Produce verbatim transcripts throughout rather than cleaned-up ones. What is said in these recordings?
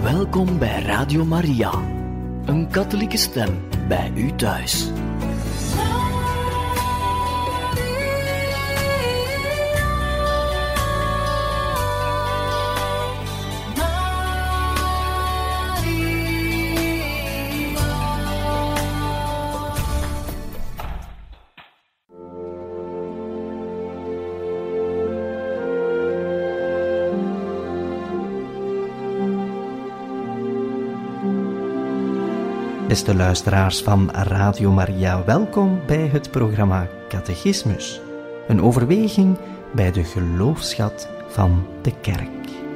Welkom bij Radio Maria, een katholieke stem bij u thuis. Beste luisteraars van Radio Maria, welkom bij het programma Catechismus. Een overweging bij de geloofsschat van de Kerk.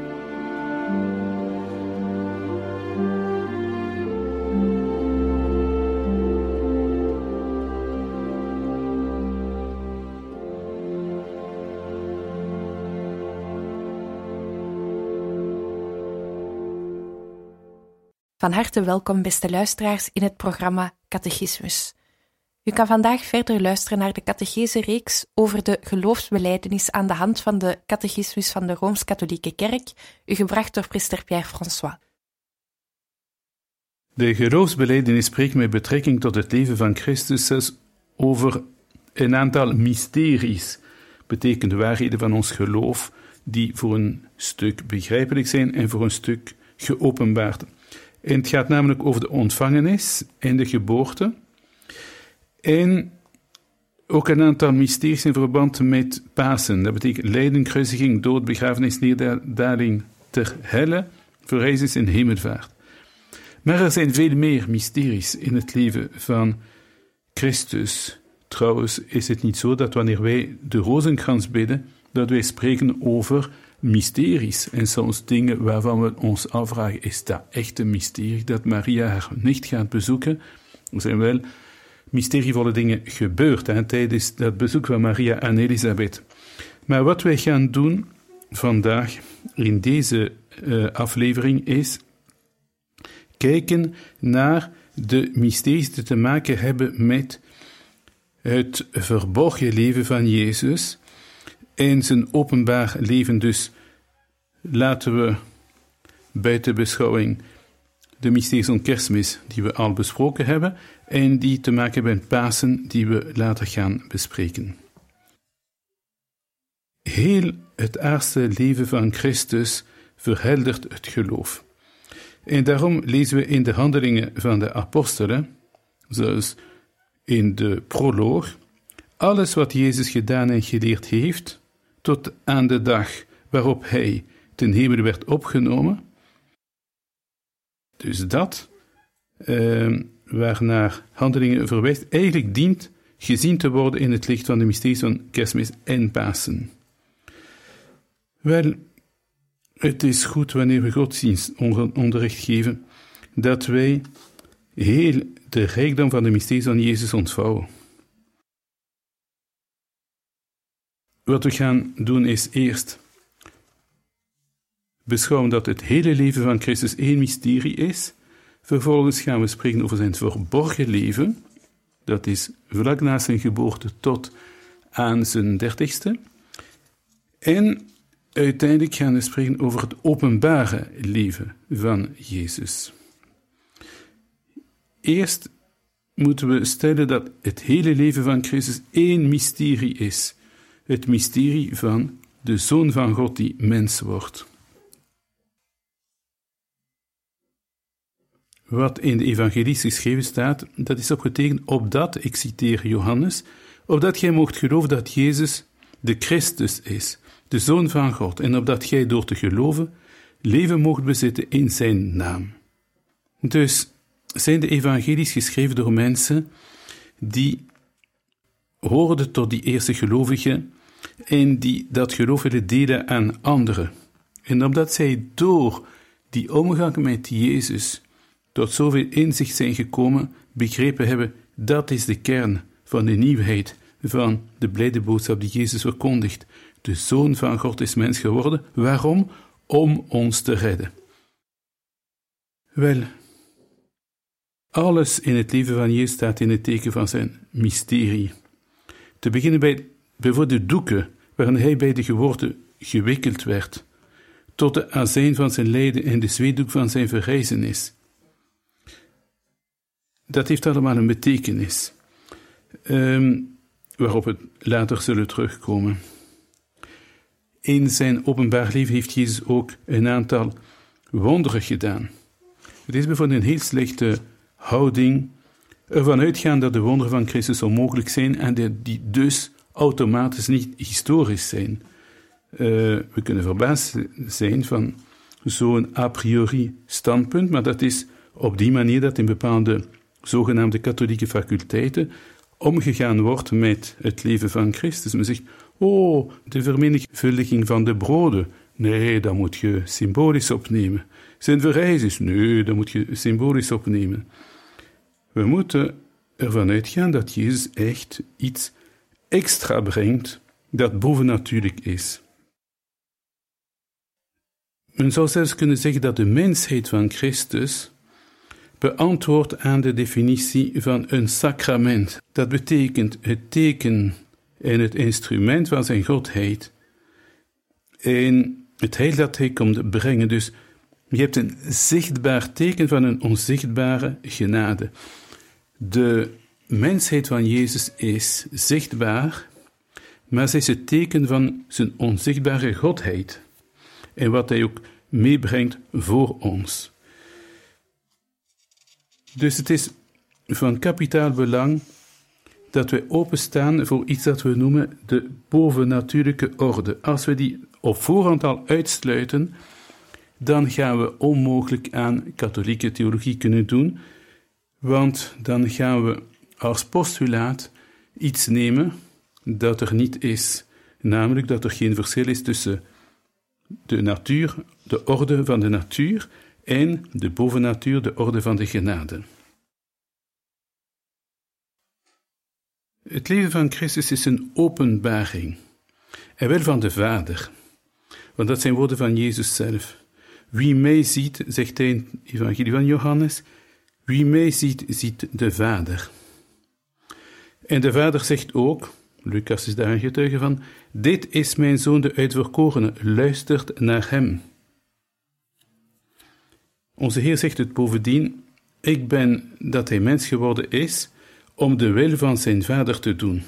Van harte welkom, beste luisteraars, in het programma Catechismus. U kan vandaag verder luisteren naar de catechese-reeks over de geloofsbelijdenis aan de hand van de Catechismus van de Rooms-Katholieke Kerk, u gebracht door priester Pierre François. De geloofsbelijdenis spreekt met betrekking tot het leven van Christus zelfs over een aantal mysteries, betekent de waarheden van ons geloof, die voor een stuk begrijpelijk zijn en voor een stuk geopenbaard. En het gaat namelijk over de ontvangenis en de geboorte. En ook een aantal mysteries in verband met Pasen. Dat betekent lijden, kruisiging, dood, begrafenis, neerdaling ter helle, verrijzenis en hemelvaart. Maar er zijn veel meer mysteries in het leven van Christus. Trouwens is het niet zo dat wanneer wij de rozenkrans bidden, dat wij spreken over mysteries en soms dingen waarvan we ons afvragen, is dat echt een mysterie dat Maria haar nicht gaat bezoeken? Er zijn wel mysterievolle dingen gebeurd hè, tijdens dat bezoek van Maria aan Elisabeth. Maar wat wij gaan doen vandaag in deze uh, aflevering is kijken naar de mysteries die te maken hebben met het verborgen leven van Jezus en zijn openbaar leven. Dus laten we buiten beschouwing de mysteries van Kerstmis, die we al besproken hebben, en die te maken hebben met Pasen, die we later gaan bespreken. Heel het aardse leven van Christus verheldert het geloof. En daarom lezen we in de handelingen van de apostelen, zoals in de proloog, alles wat Jezus gedaan en geleerd heeft, tot aan de dag waarop hij ten hemel werd opgenomen. Dus dat, uh, waarnaar handelingen verwijst, eigenlijk dient gezien te worden in het licht van de mysteries van Kerstmis en Pasen. Wel, het is goed wanneer we godsdienstonderricht geven, dat wij heel de rijkdom van de mysteries van Jezus ontvouwen. Wat we gaan doen is eerst beschouwen dat het hele leven van Christus één mysterie is. Vervolgens gaan we spreken over zijn verborgen leven. Dat is vlak na zijn geboorte tot aan zijn dertigste. En uiteindelijk gaan we spreken over het openbare leven van Jezus. Eerst moeten we stellen dat het hele leven van Christus één mysterie is. Het mysterie van de Zoon van God die mens wordt. Wat in de evangelie geschreven staat, dat is opgetekend opdat, ik citeer Johannes, opdat gij moogt geloven dat Jezus de Christus is, de Zoon van God, en opdat gij door te geloven leven moogt bezitten in zijn naam. Dus zijn de evangelies geschreven door mensen die hoorden tot die eerste gelovigen en die dat geloof willen delen aan anderen. En omdat zij door die omgang met Jezus tot zoveel inzicht zijn gekomen, begrepen hebben, dat is de kern van de nieuwheid van de blijde boodschap die Jezus verkondigt. De Zoon van God is mens geworden. Waarom? Om ons te redden. Wel, alles in het leven van Jezus staat in het teken van zijn mysterie. Te beginnen bij bijvoorbeeld de doeken waarin hij bij de geboorte gewikkeld werd, tot de azijn van zijn lijden en de zweetdoek van zijn verrijzenis. Dat heeft allemaal een betekenis, um, waarop we later zullen terugkomen. In zijn openbaar leven heeft Jezus ook een aantal wonderen gedaan. Het is bijvoorbeeld een heel slechte houding ervan uitgaan dat de wonderen van Christus onmogelijk zijn en die dus automatisch niet historisch zijn. Uh, we kunnen verbaasd zijn van zo'n a priori standpunt, maar dat is op die manier dat in bepaalde zogenaamde katholieke faculteiten omgegaan wordt met het leven van Christus. Men zegt, oh, de vermenigvuldiging van de broden, nee, dat moet je symbolisch opnemen. Zijn verrijzenis, nee, dat moet je symbolisch opnemen. We moeten ervan uitgaan dat Jezus echt iets extra brengt dat bovennatuurlijk is. Men zou zelfs kunnen zeggen dat de mensheid van Christus beantwoordt aan de definitie van een sacrament. Dat betekent het teken en het instrument van zijn godheid en het heil dat hij komt brengen. Dus je hebt een zichtbaar teken van een onzichtbare genade. De mensheid van Jezus is zichtbaar, maar zij is het teken van zijn onzichtbare godheid en wat hij ook meebrengt voor ons. Dus het is van kapitaal belang dat wij openstaan voor iets dat we noemen de bovennatuurlijke orde. Als we die op voorhand al uitsluiten, dan gaan we onmogelijk aan katholieke theologie kunnen doen, want dan gaan we als postulaat iets nemen dat er niet is, namelijk dat er geen verschil is tussen de natuur, de orde van de natuur, en de bovennatuur, de orde van de genade. Het leven van Christus is een openbaring, en wel van de Vader, want dat zijn woorden van Jezus zelf. Wie mij ziet, zegt hij in het evangelie van Johannes, wie mij ziet, ziet de Vader. En de Vader zegt ook, Lucas is daar een getuige van, dit is mijn zoon de uitverkorene, luistert naar hem. Onze Heer zegt het bovendien, ik ben dat hij mens geworden is, om de wil van zijn Vader te doen.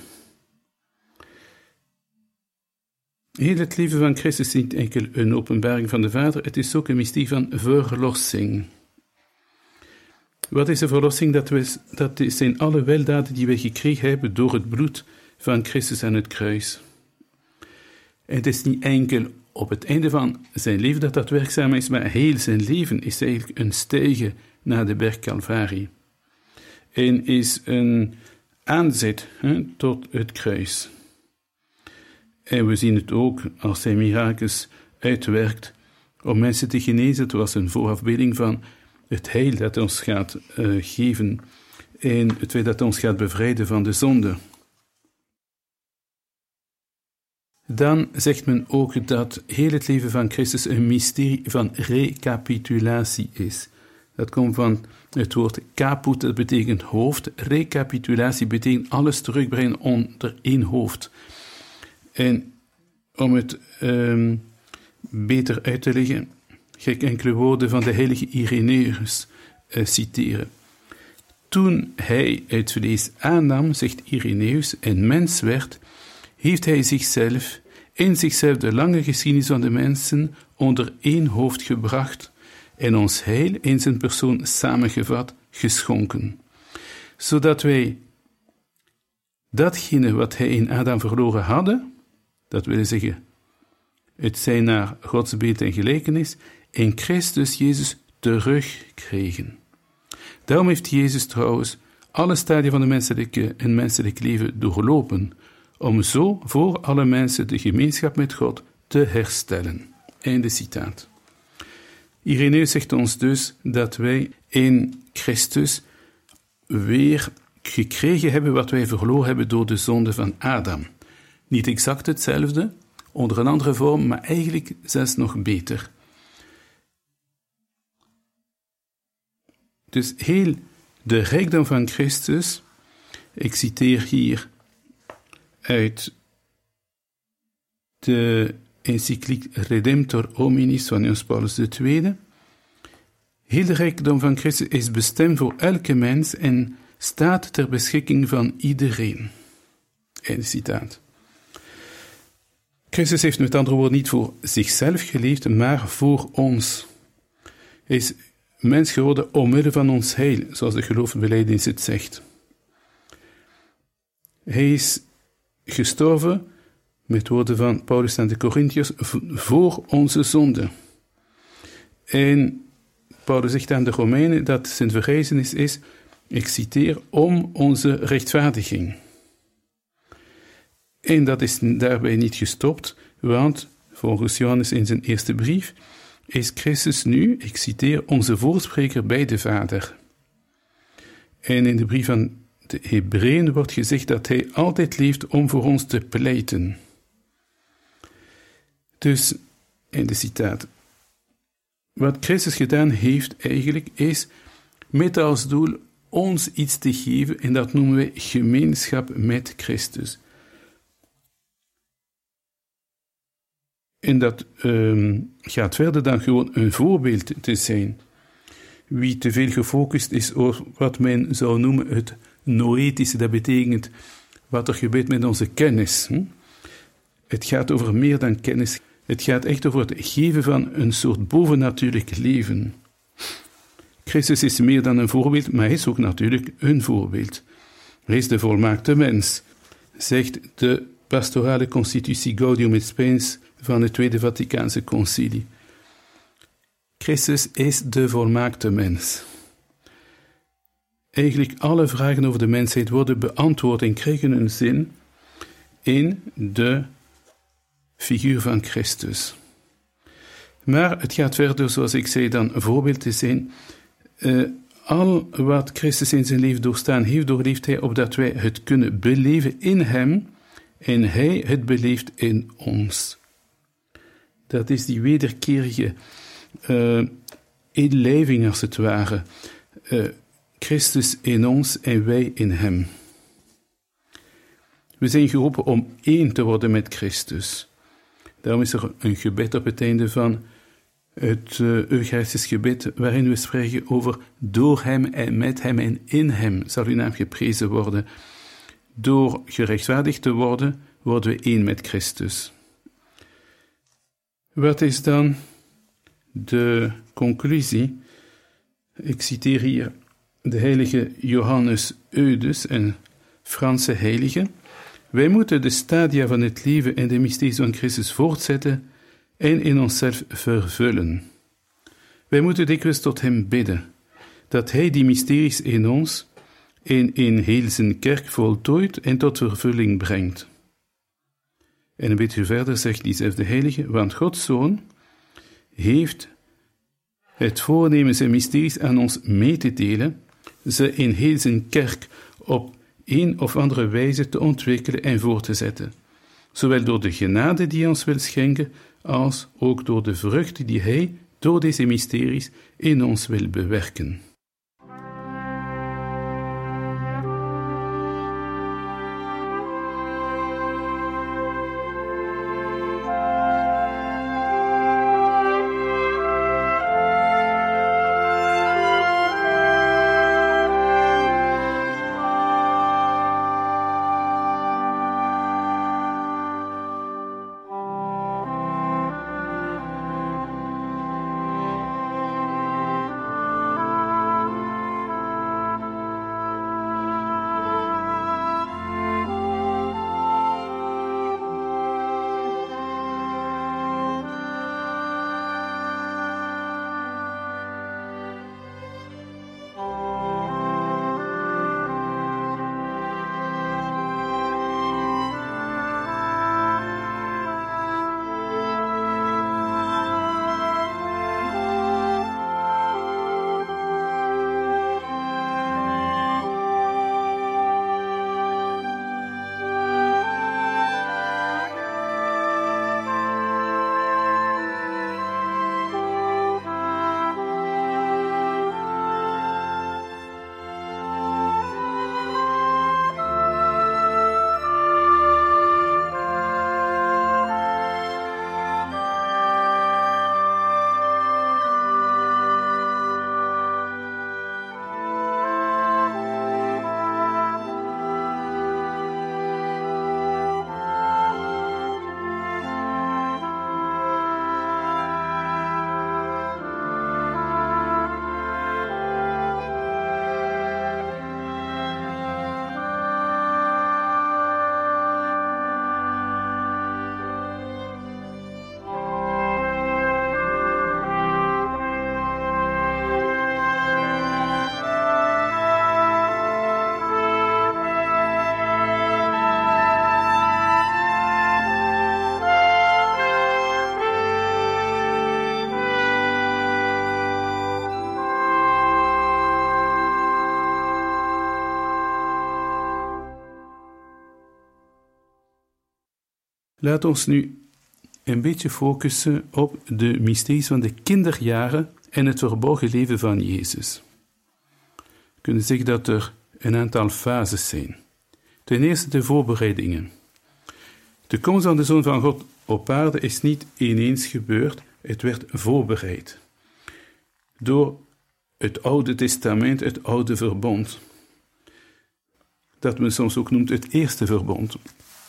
Heel het leven van Christus is niet enkel een openbaring van de Vader, het is ook een mysterie van verlossing. Wat is de verlossing? Dat, we, dat zijn alle weldaden die wij gekregen hebben door het bloed van Christus aan het kruis. En het is niet enkel op het einde van zijn leven dat dat werkzaam is, maar heel zijn leven is eigenlijk een stijgen naar de berg Calvarie. En is een aanzet hè, tot het kruis. En we zien het ook als hij mirakels uitwerkt om mensen te genezen. Het was een voorafbeelding van het heil dat ons gaat uh, geven en het feit dat ons gaat bevrijden van de zonde. Dan zegt men ook dat heel het leven van Christus een mysterie van recapitulatie is. Dat komt van het woord caput, dat betekent hoofd. Recapitulatie betekent alles terugbrengen onder één hoofd. En om het um, beter uit te leggen, ga ik enkele woorden van de heilige Irenaeus uh, citeren. Toen hij het vlees aannam, zegt Irenaeus, en mens werd, heeft hij zichzelf, in zichzelf de lange geschiedenis van de mensen onder één hoofd gebracht en ons heil in zijn persoon samengevat, geschonken. Zodat wij datgene wat hij in Adam verloren hadden, dat wil zeggen, het zijn naar Gods beeld en gelijkenis, in Christus Jezus terugkregen. Daarom heeft Jezus trouwens alle stadia van de menselijke en menselijk leven doorlopen, om zo voor alle mensen de gemeenschap met God te herstellen. Einde citaat. Irenaeus zegt ons dus dat wij in Christus weer gekregen hebben wat wij verloren hebben door de zonde van Adam. Niet exact hetzelfde, onder een andere vorm, maar eigenlijk zelfs nog beter. Dus heel de rijkdom van Christus, ik citeer hier uit de encycliek Redemptor Hominis van Johannes Paulus de Tweede. Heel de rijkdom van Christus is bestemd voor elke mens en staat ter beschikking van iedereen. Einde citaat. Christus heeft met andere woorden niet voor zichzelf geleefd, maar voor ons. Hij is mens geworden omwille van ons heil, zoals de geloofsbelijdenis het zegt. Hij is gestorven, met woorden van Paulus aan de Corinthiërs, voor onze zonde. En Paulus zegt aan de Romeinen dat zijn verrijzenis is, ik citeer, om onze rechtvaardiging. En dat is daarbij niet gestopt, want volgens Johannes in zijn eerste brief is Christus nu, ik citeer, onze voorspreker bij de Vader. En in de brief aan de Hebreeën wordt gezegd dat hij altijd leeft om voor ons te pleiten. Dus, in de citaat, wat Christus gedaan heeft eigenlijk is met als doel ons iets te geven en dat noemen wij gemeenschap met Christus. En dat um, gaat verder dan gewoon een voorbeeld te zijn. Wie te veel gefocust is op wat men zou noemen het noetische, dat betekent wat er gebeurt met onze kennis. Hm? Het gaat over meer dan kennis. Het gaat echt over het geven van een soort bovennatuurlijk leven. Christus is meer dan een voorbeeld, maar hij is ook natuurlijk een voorbeeld. Hij is de volmaakte mens, zegt de pastorale constitutie Gaudium et Spes van het Tweede Vaticaanse Concilie. Christus is de volmaakte mens. Eigenlijk alle vragen over de mensheid worden beantwoord en krijgen een zin in de figuur van Christus. Maar het gaat verder, zoals ik zei, dan een voorbeeld te zijn. Uh, al wat Christus in zijn leven doorstaan heeft, doorleeft hij opdat wij het kunnen beleven in hem en hij het beleeft in ons. Dat is die wederkerige uh, inlijving als het ware. Uh, Christus in ons en wij in hem. We zijn geroepen om één te worden met Christus. Daarom is er een gebed op het einde van het uh, Eucharistisch gebed, waarin we spreken over door hem en met hem en in hem zal uw naam geprezen worden. Door gerechtvaardigd te worden, worden we één met Christus. Wat is dan de conclusie? Ik citeer hier de heilige Johannes Eudes, een Franse heilige. Wij moeten de stadia van het leven en de mysteries van Christus voortzetten en in onszelf vervullen. Wij moeten dikwijls tot hem bidden, dat hij die mysteries in ons en in heel zijn kerk voltooit en tot vervulling brengt. En een beetje verder zegt diezelfde heilige, want Gods Zoon heeft het voornemen zijn mysteries aan ons mee te delen, ze in heel zijn kerk op een of andere wijze te ontwikkelen en voor te zetten, zowel door de genade die hij ons wil schenken, als ook door de vruchten die hij door deze mysteries in ons wil bewerken. Laat ons nu een beetje focussen op de mysteries van de kinderjaren en het verborgen leven van Jezus. We kunnen zeggen dat er een aantal fases zijn. Ten eerste de voorbereidingen. De komst van de Zoon van God op aarde is niet ineens gebeurd, het werd voorbereid. Door het Oude Testament, het Oude Verbond. Dat men soms ook noemt het Eerste Verbond.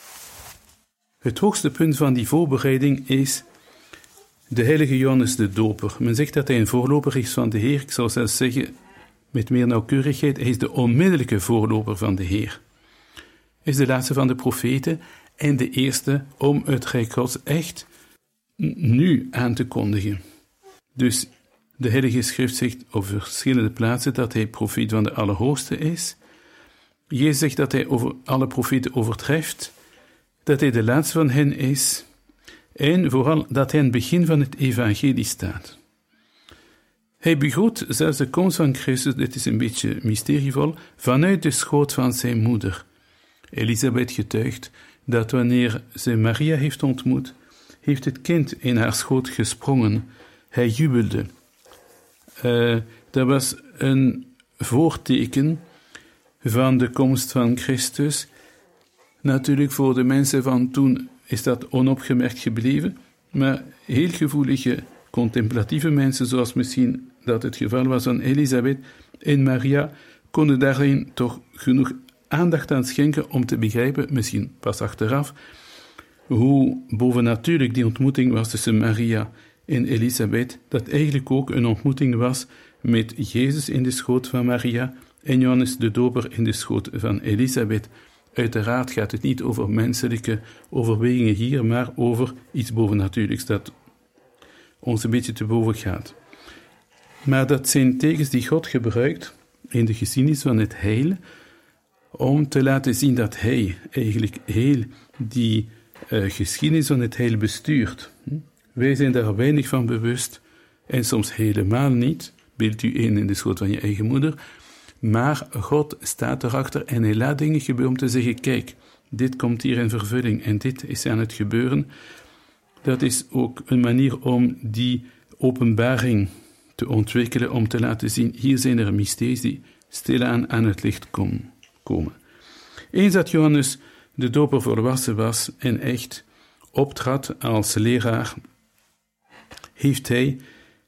Het hoogste punt van die voorbereiding is de heilige Johannes de Doper. Men zegt dat hij een voorloper is van de Heer. Ik zou zelfs zeggen, met meer nauwkeurigheid, hij is de onmiddellijke voorloper van de Heer. Hij is de laatste van de profeten en de eerste om het Rijk Gods echt nu aan te kondigen. Dus de Heilige Schrift zegt op verschillende plaatsen dat hij profeet van de Allerhoogste is. Jezus zegt dat hij over alle profeten overtreft, dat hij de laatste van hen is en vooral dat hij aan het begin van het evangelie staat. Hij begroet zelfs de komst van Christus, dit is een beetje mysterievol, vanuit de schoot van zijn moeder. Elisabeth getuigt dat wanneer ze Maria heeft ontmoet, heeft het kind in haar schoot gesprongen. Hij jubelde. Uh, dat was een voorteken van de komst van Christus. Natuurlijk, voor de mensen van toen is dat onopgemerkt gebleven, maar heel gevoelige, contemplatieve mensen, zoals misschien dat het geval was van Elisabeth en Maria, konden daarin toch genoeg aandacht aan schenken om te begrijpen, misschien pas achteraf, hoe bovennatuurlijk die ontmoeting was tussen Maria en Elisabeth, dat eigenlijk ook een ontmoeting was met Jezus in de schoot van Maria en Johannes de Doper in de schoot van Elisabeth. Uiteraard gaat het niet over menselijke overwegingen hier, maar over iets bovennatuurlijks dat ons een beetje te boven gaat. Maar dat zijn tekens die God gebruikt in de geschiedenis van het heil, om te laten zien dat Hij eigenlijk heel die uh, geschiedenis van het heil bestuurt. Wij zijn daar weinig van bewust, en soms helemaal niet. Beeld u in in de schoot van je eigen moeder. Maar God staat erachter en hij laat dingen gebeuren om te zeggen, kijk, dit komt hier in vervulling en dit is aan het gebeuren. Dat is ook een manier om die openbaring te ontwikkelen, om te laten zien, hier zijn er mysteries die stilaan aan het licht kom, komen. Eens dat Johannes de Doper volwassen was en echt optrad als leraar, heeft hij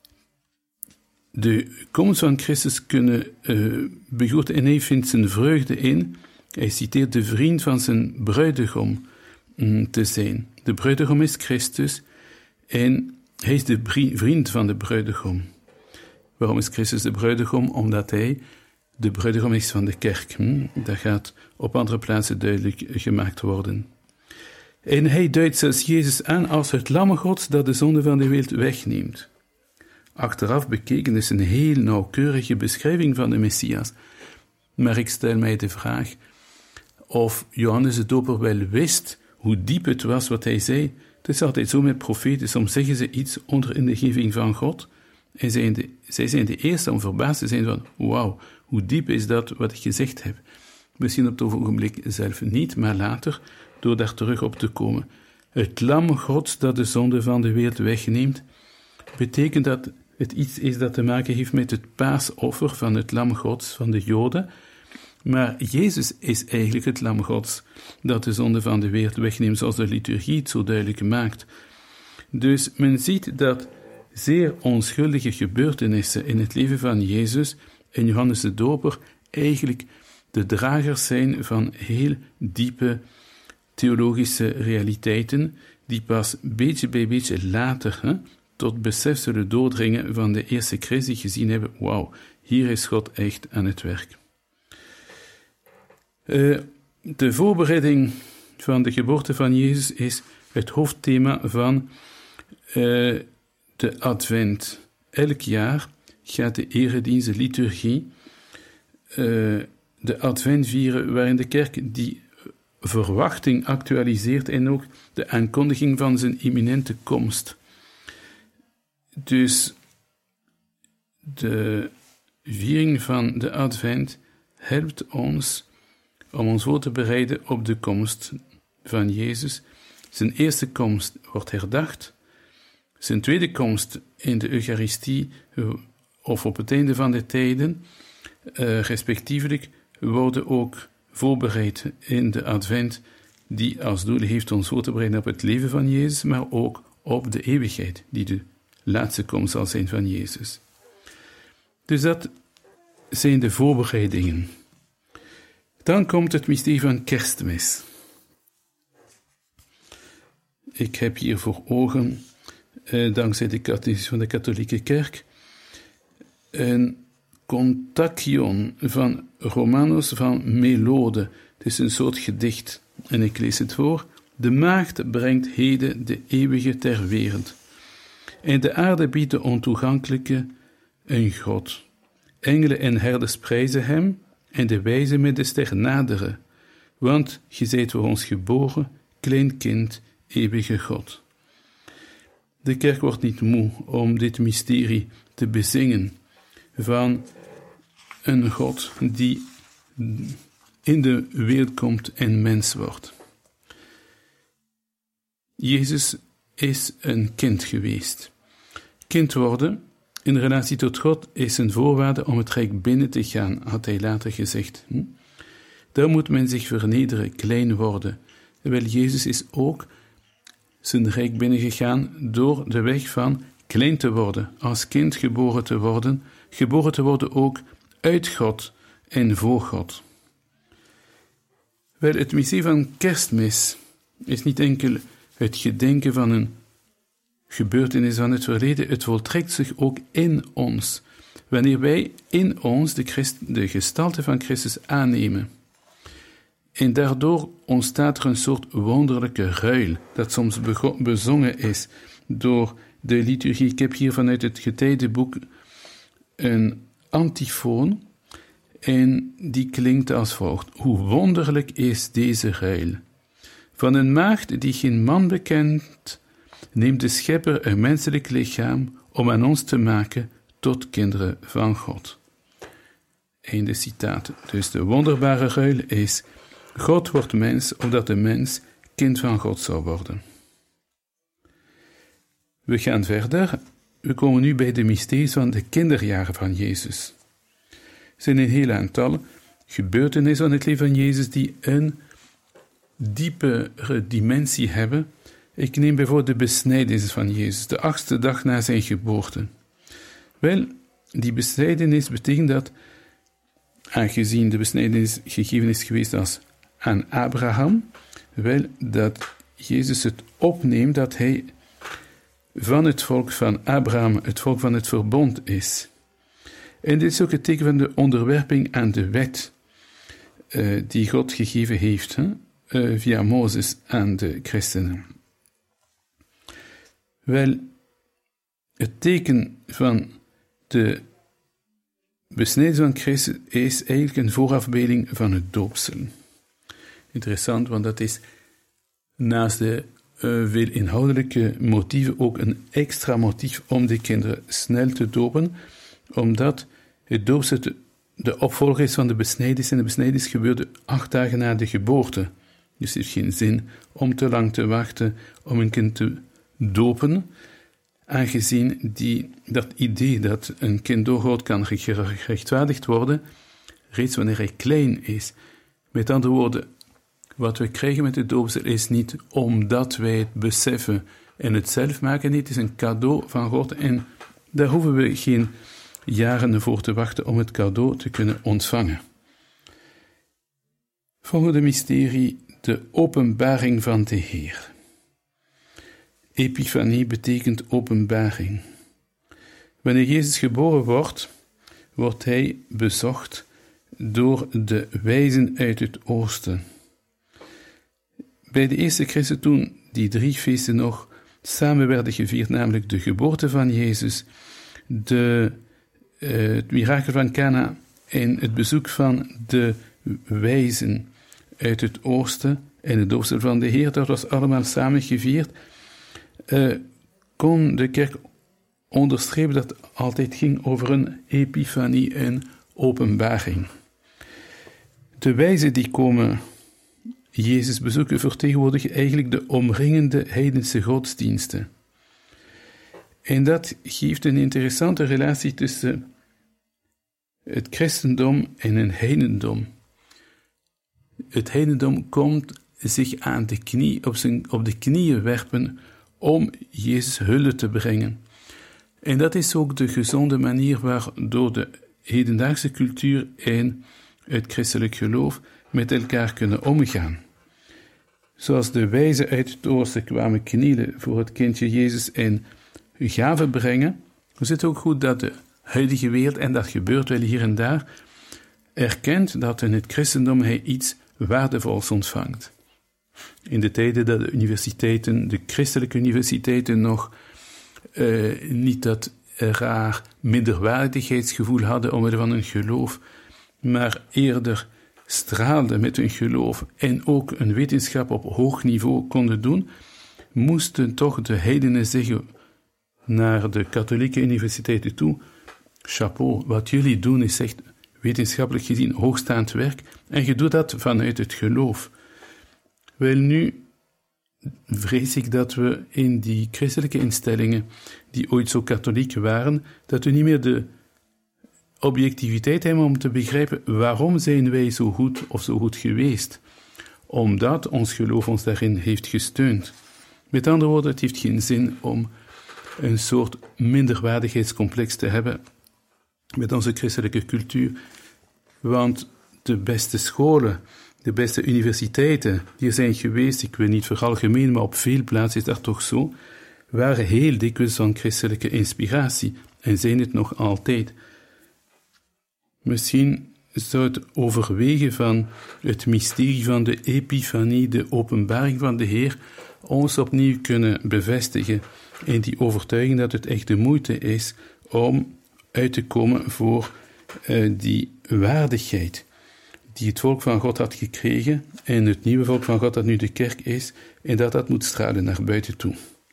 de komst van Christus kunnen uh, begroeten en hij vindt zijn vreugde in. Hij citeert de vriend van zijn bruidegom um, te zijn. De bruidegom is Christus en hij is de vriend van de bruidegom. Waarom is Christus de bruidegom? Omdat hij de bruidegom is van de kerk. Hm? Dat gaat op andere plaatsen duidelijk gemaakt worden. En hij duidt zelfs Jezus aan als het lam Gods dat de zonde van de wereld wegneemt. Achteraf bekeken is een heel nauwkeurige beschrijving van de Messias. Maar ik stel mij de vraag of Johannes de Doper wel wist hoe diep het was wat hij zei. Het is altijd zo met profeten, soms zeggen ze iets onder ingeving van God en zijn de, zij zijn de eerste om verbaasd te zijn van wauw, hoe diep is dat wat ik gezegd heb. Misschien op het ogenblik zelf niet, maar later, door daar terug op te komen. Het lam Gods dat de zonde van de wereld wegneemt, betekent dat het iets is dat te maken heeft met het paasoffer van het lam Gods van de Joden. Maar Jezus is eigenlijk het lam Gods dat de zonde van de wereld wegneemt, zoals de liturgie het zo duidelijk maakt. Dus men ziet dat zeer onschuldige gebeurtenissen in het leven van Jezus en Johannes de Doper eigenlijk de dragers zijn van heel diepe theologische realiteiten, die pas beetje bij beetje later hè, tot besef zullen doordringen van de eerste christen die gezien hebben, wauw, hier is God echt aan het werk. Uh, de voorbereiding van de geboorte van Jezus is het hoofdthema van uh, de Advent. Elk jaar gaat de eredienst, de liturgie, uh, de Advent vieren, waarin de kerk die verwachting actualiseert en ook de aankondiging van zijn imminente komst. Dus de viering van de Advent helpt ons om ons voor te bereiden op de komst van Jezus Zijn eerste komst wordt herdacht. Zijn tweede komst in de Eucharistie of op het einde van de tijden, uh, respectievelijk, worden ook voorbereid in de Advent, die als doel heeft ons voor te bereiden op het leven van Jezus, maar ook op de eeuwigheid, die de laatste komst zal zijn van Jezus. Dus dat zijn de voorbereidingen. Dan komt het mysterie van Kerstmis. Ik heb hier voor ogen, eh, dankzij de catechismus van de katholieke kerk, een contagion van Romanos van Melode. Het is een soort gedicht, en ik lees het voor. De maagd brengt heden de eeuwige ter wereld. En de aarde biedt de ontoegankelijke een God. Engelen en herders prijzen hem, en de wijze met de ster naderen. Want ge zijt voor ons geboren, klein kind, eeuwige God. De kerk wordt niet moe om dit mysterie te bezingen van een God die in de wereld komt en mens wordt. Jezus is een kind geweest. Kind worden in relatie tot God is een voorwaarde om het rijk binnen te gaan, had hij later gezegd. Daar moet men zich vernederen, klein worden. Wel, Jezus is ook zijn rijk binnengegaan door de weg van klein te worden, als kind geboren te worden, geboren te worden ook uit God en voor God. Wel, het mysterie van Kerstmis is niet enkel het gedenken van een gebeurtenis van het verleden, het voltrekt zich ook in ons, wanneer wij in ons de, Christ, de gestalte van Christus aannemen. En daardoor ontstaat er een soort wonderlijke ruil, dat soms bego- bezongen is door de liturgie. Ik heb hier vanuit het getijdenboek een antifoon, en die klinkt als volgt. Hoe wonderlijk is deze ruil. Van een maagd die geen man bekent, neemt de schepper een menselijk lichaam om aan ons te maken tot kinderen van God. Einde citaat. Dus de wonderbare ruil is: God wordt mens, opdat de mens kind van God zou worden. We gaan verder. We komen nu bij de mysteries van de kinderjaren van Jezus. Er zijn een heel aantal gebeurtenissen van het leven van Jezus die een diepere dimensie hebben. Ik neem bijvoorbeeld de besnijdenis van Jezus, de achtste dag na zijn geboorte. Wel, die besnijdenis betekent dat, aangezien de besnijdenis gegeven is geweest als aan Abraham, wel, dat Jezus het opneemt dat hij van het volk van Abraham, het volk van het verbond is. En dit is ook het teken van de onderwerping aan de wet uh, die God gegeven heeft, hè? Uh, via Mozes aan de christenen. Wel, het teken van de besnijdenis van Christus is eigenlijk een voorafbeelding van het doopsel. Interessant, want dat is naast de uh, veel inhoudelijke motieven ook een extra motief om de kinderen snel te dopen, omdat het doopsel de opvolger is van de besnijdenis, en de besnijdenis gebeurde acht dagen na de geboorte. Dus het heeft geen zin om te lang te wachten om een kind te dopen, aangezien die, dat idee dat een kind door God kan gerechtvaardigd worden, reeds wanneer hij klein is. Met andere woorden, wat we krijgen met het doopsel is niet omdat wij het beseffen en het zelf maken, niet, het is een cadeau van God en daar hoeven we geen jaren voor te wachten om het cadeau te kunnen ontvangen. Volgende mysterie, de openbaring van de Heer. Epifanie betekent openbaring. Wanneer Jezus geboren wordt, wordt hij bezocht door de wijzen uit het oosten. Bij de eerste christen, toen die drie feesten nog samen werden gevierd, namelijk de geboorte van Jezus, de, uh, het mirakel van Cana en het bezoek van de wijzen uit het oosten en het doopsel van de Heer, dat was allemaal samen gevierd, uh, kon de kerk onderstrepen dat het altijd ging over een epifanie, een openbaring. De wijzen die komen Jezus bezoeken vertegenwoordigen eigenlijk de omringende heidense godsdiensten. En dat geeft een interessante relatie tussen het christendom en het heidendom. Het heidendom komt zich aan de knie, op, zijn, op de knieën werpen om Jezus hulde te brengen. En dat is ook de gezonde manier waardoor de hedendaagse cultuur en het christelijk geloof met elkaar kunnen omgaan. Zoals de wijzen uit het oosten kwamen knielen voor het kindje Jezus en gaven brengen, is het ook goed dat de huidige wereld, en dat gebeurt wel hier en daar, erkent dat in het christendom hij iets waardevols ontvangt. In de tijden dat de universiteiten, de christelijke universiteiten nog uh, niet dat raar minderwaardigheidsgevoel hadden omwille van hun geloof, maar eerder straalden met hun geloof en ook een wetenschap op hoog niveau konden doen, moesten toch de heidenen zeggen naar de katholieke universiteiten toe: chapeau, wat jullie doen is echt wetenschappelijk gezien hoogstaand werk en je doet dat vanuit het geloof. Wel nu vrees ik dat we in die christelijke instellingen, die ooit zo katholiek waren, dat we niet meer de objectiviteit hebben om te begrijpen waarom zijn wij zo goed of zo goed geweest. Omdat ons geloof ons daarin heeft gesteund. Met andere woorden, het heeft geen zin om een soort minderwaardigheidscomplex te hebben met onze christelijke cultuur, want de beste scholen, de beste universiteiten die er zijn geweest, ik wil niet veralgemenen, maar op veel plaatsen is dat toch zo, waren heel dikwijls van christelijke inspiratie en zijn het nog altijd. Misschien zou het overwegen van het mysterie van de epifanie, de openbaring van de Heer, ons opnieuw kunnen bevestigen in die overtuiging dat het echt de moeite is om uit te komen voor uh, die waardigheid die het volk van God had gekregen en het nieuwe volk van God dat nu de kerk is, en dat dat moet stralen naar buiten toe.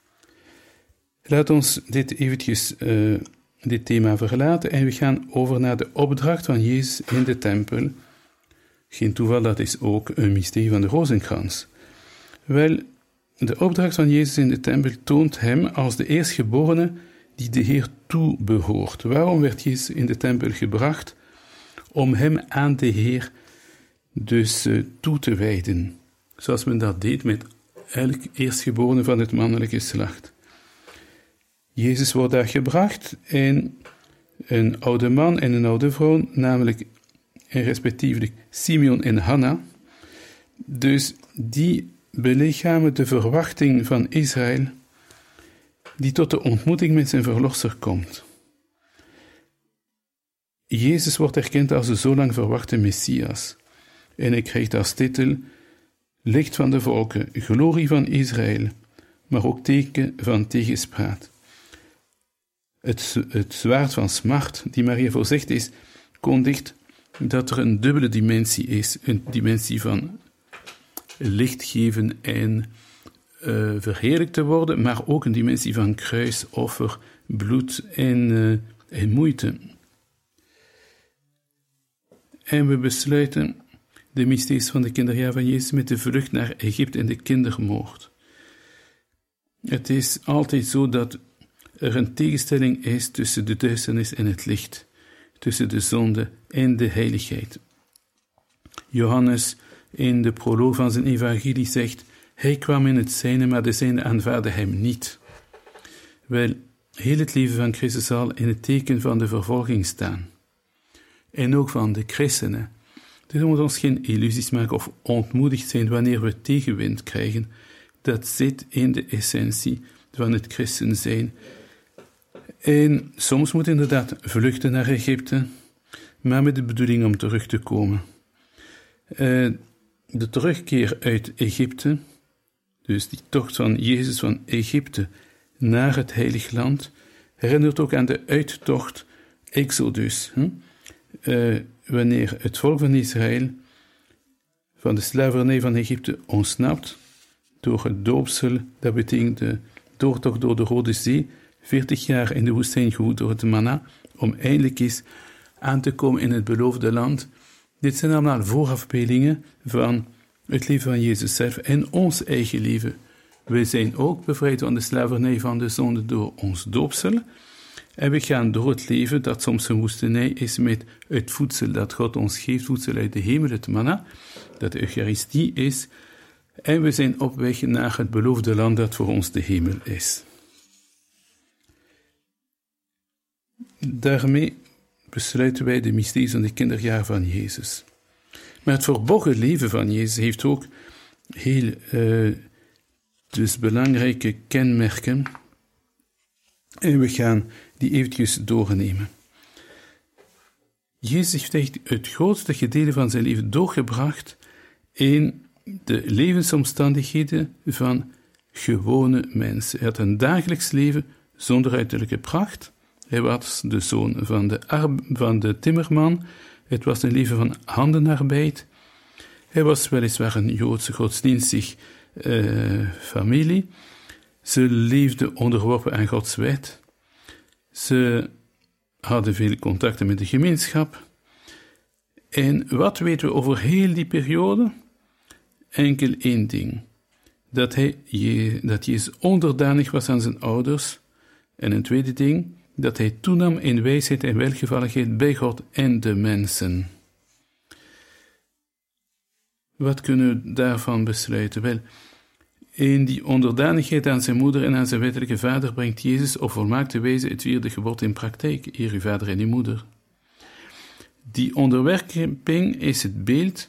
Laat ons dit eventjes, uh, dit thema verlaten en we gaan over naar de opdracht van Jezus in de tempel. Geen toeval, dat is ook een mysterie van de rozenkrans. Wel, de opdracht van Jezus in de tempel toont hem als de eerstgeborene die de Heer toebehoort. Waarom werd Jezus in de tempel gebracht? Om hem aan de Heer dus uh, toe te wijden, zoals men dat deed met elk eerstgeborene van het mannelijke geslacht. Jezus wordt daar gebracht en een oude man en een oude vrouw, namelijk en respectievelijk Simeon en Hanna, dus die belichamen de verwachting van Israël, die tot de ontmoeting met zijn verlosser komt. Jezus wordt erkend als de zo lang verwachte Messias en hij krijgt als titel licht van de volken, glorie van Israël, maar ook teken van tegenspraak. Het, het zwaard van smart, die Maria voorzegd is, kondigt dat er een dubbele dimensie is, een dimensie van licht geven en uh, verheerlijkt te worden, maar ook een dimensie van kruis, offer, bloed en, uh, en moeite. En we besluiten de mysteries van de kinderjaar van Jezus met de vlucht naar Egypte en de kindermoord. Het is altijd zo dat er een tegenstelling is tussen de duisternis en het licht, tussen de zonde en de heiligheid. Johannes in de proloog van zijn evangelie zegt: hij kwam in het zijne, maar de zijne aanvaarden hem niet. Wel, heel het leven van Christus zal in het teken van de vervolging staan. En ook van de christenen. Dus we moeten ons geen illusies maken of ontmoedigd zijn wanneer we tegenwind krijgen. Dat zit in de essentie van het christen zijn. En soms moet inderdaad vluchten naar Egypte, maar met de bedoeling om terug te komen. Uh, de terugkeer uit Egypte, dus die tocht van Jezus van Egypte naar het Heilig Land, herinnert ook aan de uittocht Exodus. Hm? Uh, wanneer het volk van Israël van de slavernij van Egypte ontsnapt door het doopsel, dat betekent de doortocht door de Rode Zee, veertig jaar in de woestijn gevoed door het manna, om eindelijk eens aan te komen in het beloofde land. Dit zijn allemaal voorafbeeldingen van het leven van Jezus zelf en ons eigen leven. We zijn ook bevrijd van de slavernij van de zonde door ons doopsel. En we gaan door het leven dat soms een woestenij is met het voedsel dat God ons geeft, voedsel uit de hemel, het manna, dat de Eucharistie is. En we zijn op weg naar het beloofde land dat voor ons de hemel is. Daarmee besluiten wij de mysteries van de kinderjaren van Jezus. Maar het verborgen leven van Jezus heeft ook heel uh, dus belangrijke kenmerken. En we gaan die eventjes doornemen. Jezus heeft echt het grootste gedeelte van zijn leven doorgebracht in de levensomstandigheden van gewone mensen. Hij had een dagelijks leven zonder uiterlijke pracht. Hij was de zoon van de, arbe- van de timmerman. Het was een leven van handenarbeid. Hij was weliswaar een Joodse godsdienstig uh, familie. Ze leefden onderworpen aan Gods wet. Ze hadden veel contacten met de gemeenschap. En wat weten we over heel die periode? Enkel één ding. Dat, hij, dat Jezus onderdanig was aan zijn ouders. En een tweede ding, dat hij toenam in wijsheid en welgevalligheid bij God en de mensen. Wat kunnen we daarvan besluiten? Wel, in die onderdanigheid aan zijn moeder en aan zijn wettelijke vader brengt Jezus op volmaakte wijze het vierde gebod in praktijk. Eer uw vader en uw moeder. Die onderwerping is het beeld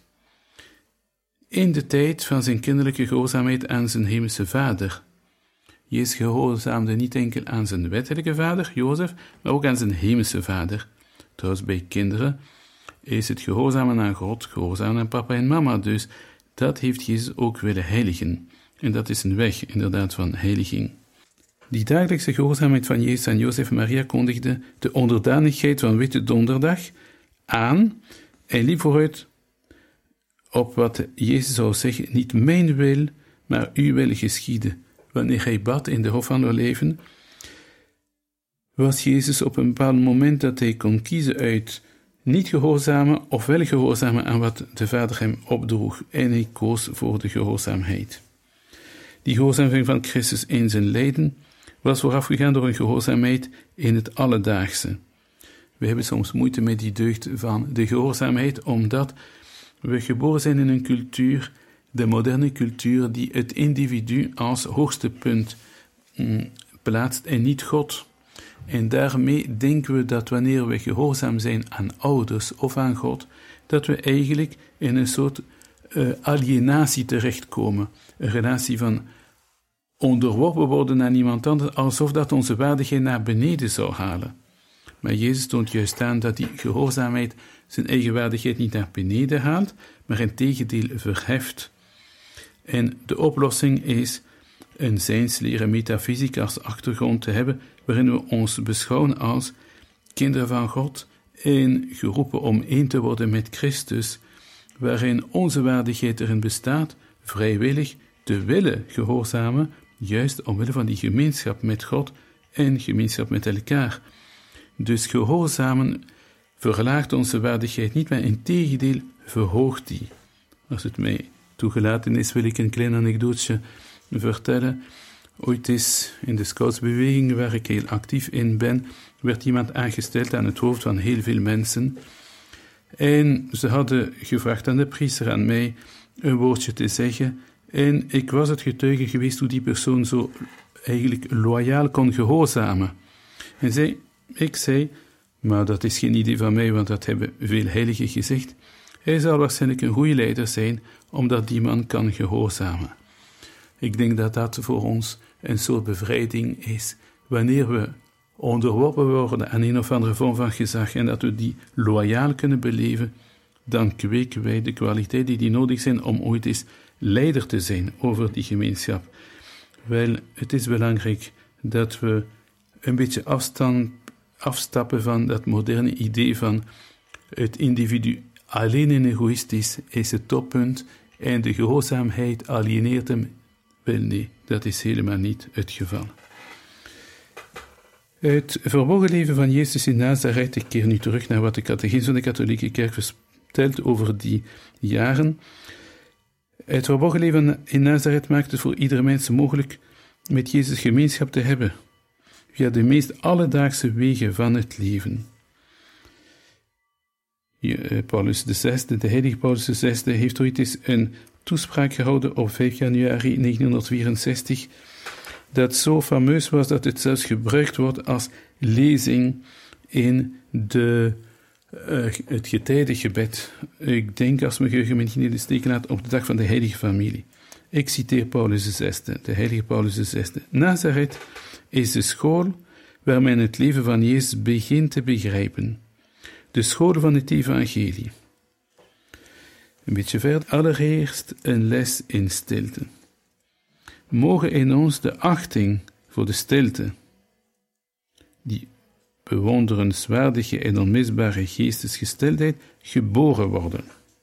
in de tijd van zijn kinderlijke gehoorzaamheid aan zijn hemelse vader. Jezus gehoorzaamde niet enkel aan zijn wettelijke vader, Jozef, maar ook aan zijn hemelse vader. Trouwens, bij kinderen is het gehoorzamen aan God, gehoorzamen aan papa en mama, dus dat heeft Jezus ook willen heiligen. En dat is een weg, inderdaad, van heiliging. Die dagelijkse gehoorzaamheid van Jezus aan Jozef en Maria kondigde de onderdanigheid van Witte Donderdag aan en liep vooruit op wat Jezus zou zeggen, niet mijn wil, maar uw wil geschieden. Wanneer hij bad in de Hof van Olijven, was Jezus op een bepaald moment dat hij kon kiezen uit niet gehoorzamen of wel gehoorzamen aan wat de Vader hem opdroeg, en hij koos voor de gehoorzaamheid. Die gehoorzaamheid van Christus in zijn lijden was voorafgegaan door een gehoorzaamheid in het alledaagse. We hebben soms moeite met die deugd van de gehoorzaamheid, omdat we geboren zijn in een cultuur, de moderne cultuur, die het individu als hoogste punt mm, plaatst en niet God. En daarmee denken we dat wanneer we gehoorzaam zijn aan ouders of aan God, dat we eigenlijk in een soort uh, alienatie terechtkomen. Een relatie van onderworpen worden aan iemand anders, alsof dat onze waardigheid naar beneden zou halen. Maar Jezus toont juist aan dat die gehoorzaamheid zijn eigen waardigheid niet naar beneden haalt, maar in tegendeel verheft. En de oplossing is een zijnsleer, een metafysica als achtergrond te hebben, waarin we ons beschouwen als kinderen van God en geroepen om één te worden met Christus, waarin onze waardigheid erin bestaat, vrijwillig te willen gehoorzamen, juist omwille van die gemeenschap met God en gemeenschap met elkaar. Dus gehoorzamen verlaagt onze waardigheid niet, maar integendeel verhoogt die. Als het mij toegelaten is, wil ik een klein anekdootje vertellen. Ooit is in de scoutsbeweging, waar ik heel actief in ben, werd iemand aangesteld aan het hoofd van heel veel mensen. En ze hadden gevraagd aan de priester, aan mij, een woordje te zeggen. En ik was het getuige geweest hoe die persoon zo eigenlijk loyaal kon gehoorzamen. En zij, ik zei, maar dat is geen idee van mij, want dat hebben veel heiligen gezegd. Hij zal waarschijnlijk een goede leider zijn, omdat die man kan gehoorzamen. Ik denk dat dat voor ons een soort bevrijding is, wanneer we onderworpen worden aan een of andere vorm van gezag en dat we die loyaal kunnen beleven, dan kweken wij de kwaliteiten die nodig zijn om ooit eens leider te zijn over die gemeenschap. Wel, het is belangrijk dat we een beetje afstand, afstappen van dat moderne idee van het individu alleen en egoïstisch is het toppunt en de gehoorzaamheid alieneert hem. Wel nee, dat is helemaal niet het geval. Het verborgen leven van Jezus in Nazareth, ik keer nu terug naar wat de catechisme van de katholieke kerk vertelt over die jaren. Het verborgen leven in Nazareth maakt het voor iedere mens mogelijk met Jezus gemeenschap te hebben, via de meest alledaagse wegen van het leven. Paulus de zesde, de heilige Paulus de zesde, heeft ooit eens een toespraak gehouden op vijf januari negentienhonderdvierenzestig, dat zo fameus was dat het zelfs gebruikt wordt als lezing in de, uh, het getijdengebed. Ik denk, als mijn geheugen me niet in de steek laat, op de dag van de heilige familie. Ik citeer Paulus de zesde, de heilige Paulus de zesde. Nazareth is de school waar men het leven van Jezus begint te begrijpen. De school van het evangelie. Een beetje verder. Allereerst een les in stilte. Mogen in ons de achting voor de stilte, die bewonderenswaardige en onmisbare geestesgesteldheid, geboren worden.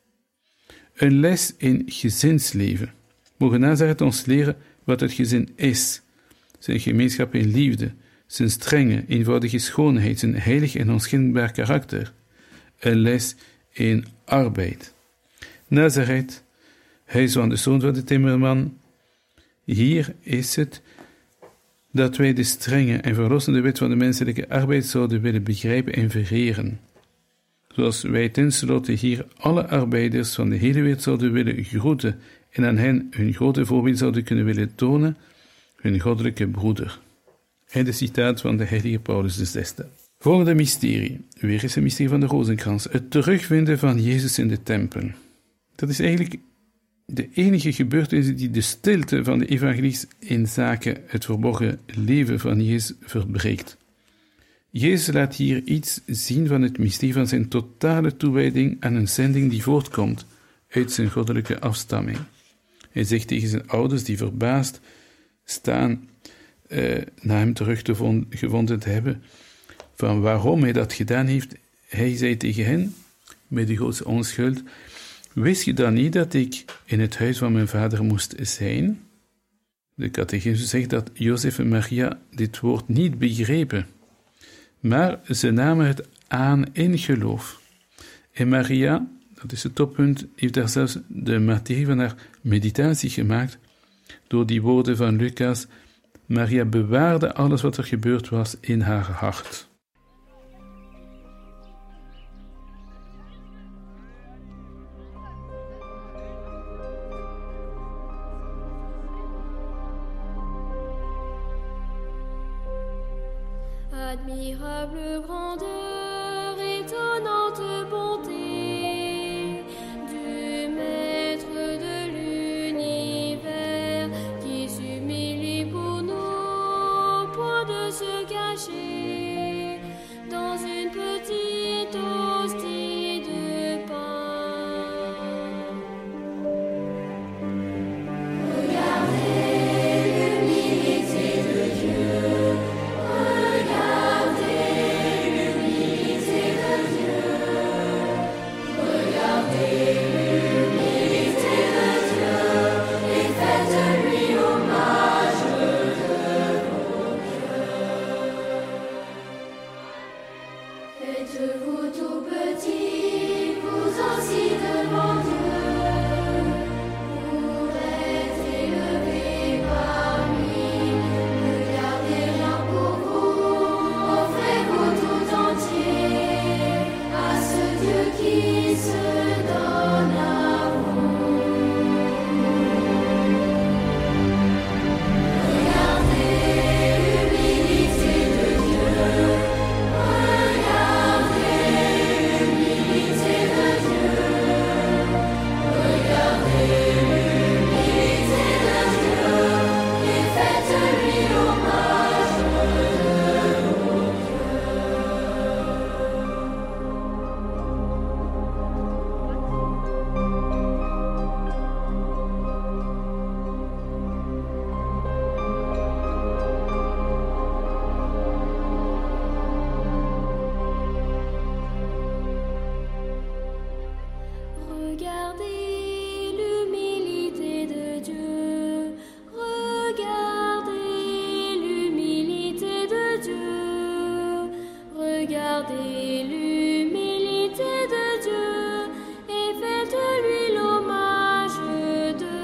Een les in gezinsleven. Mogen Nazareth ons leren wat het gezin is, zijn gemeenschap in liefde, zijn strenge, eenvoudige schoonheid, zijn heilig en onschendbaar karakter. Een les in arbeid. Nazareth, huis van de zoon van de timmerman. Hier is het dat wij de strenge en verlossende wet van de menselijke arbeid zouden willen begrijpen en vereren. Zoals wij tenslotte hier alle arbeiders van de hele wereld zouden willen groeten en aan hen hun grote voorbeeld zouden kunnen willen tonen, hun goddelijke broeder. En de citaat van de heilige Paulus de zesde. Volgende mysterie. Weer is het mysterie van de rozenkrans. Het terugvinden van Jezus in de tempel. Dat is eigenlijk de enige gebeurtenis die de stilte van de evangelist in zaken het verborgen leven van Jezus verbreekt. Jezus laat hier iets zien van het mysterie van zijn totale toewijding aan een zending die voortkomt uit zijn goddelijke afstamming. Hij zegt tegen zijn ouders, die verbaasd staan uh, na hem teruggevonden te hebben, van waarom hij dat gedaan heeft. Hij zei tegen hen, met de grootste onschuld, wist je dan niet dat ik in het huis van mijn vader moest zijn? De catechismus zegt dat Jozef en Maria dit woord niet begrepen, maar ze namen het aan in geloof. En Maria, dat is het toppunt, heeft daar zelfs de materie van haar meditatie gemaakt door die woorden van Lucas. Maria bewaarde alles wat er gebeurd was in haar hart. Admirable grandeur, étonnante bonté du Maître de l'univers qui s'humilie pour nous, point de se cacher dans une petite hostie de pain. Regardez l'humilité de Dieu. Faites-vous tout petit, vous assis devant Dieu, pour être élevé parmi. Ne gardez rien pour vous, offrez-vous tout entier à ce Dieu qui se donne à vous. Regardez l'humilité de Dieu. Regardez l'humilité de Dieu, regardez l'humilité de Dieu, regardez l'humilité de Dieu et faites-lui l'hommage de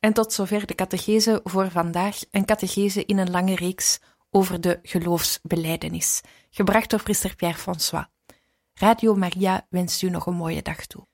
En tot zover de catechese voor vandaag, een catechese in een lange reeks over de geloofsbelijdenis, gebracht door priester Pierre François. Radio Maria wenst u nog een mooie dag toe.